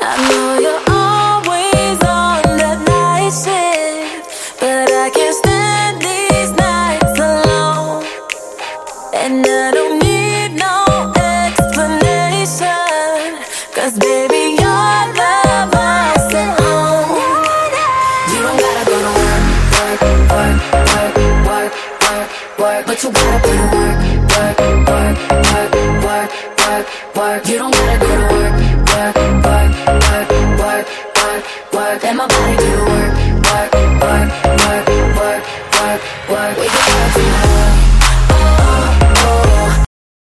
I know you're always on that night shift, but I can't stand these nights alone. And I don't need no explanation, 'cause baby, your love I sit home. You don't gotta go to work, work, work, work, work, work, work, but you gotta put in work.